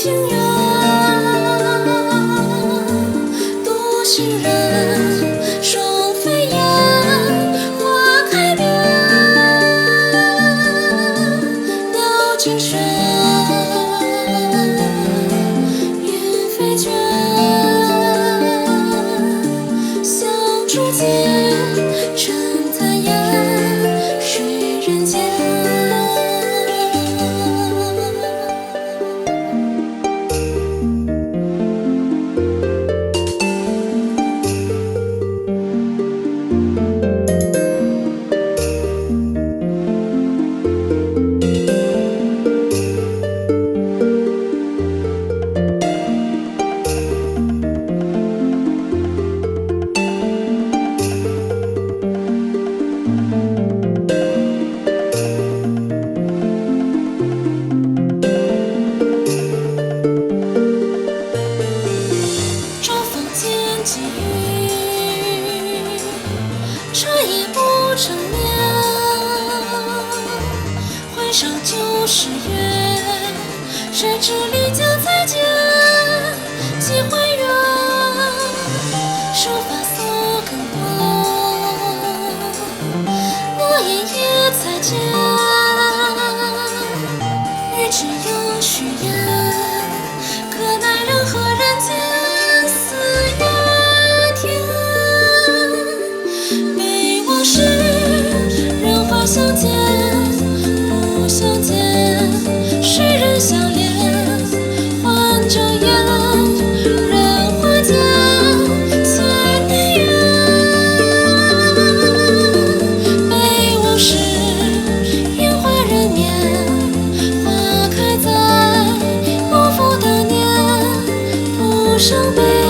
情人，独行人，双飞燕，花开遍，鸟惊喧，云飞卷，香竹间，沉残烟，水人间。际遇，彻夜不成眠。回首旧时月，谁知离家再见几回缘。手法锁更光，落叶也裁剪。日只有虚言，可奈人和人间。相见不相见，世人相恋换遮掩，人花间千年缘。悲往事，烟花人面，花开在不负当年，不伤悲。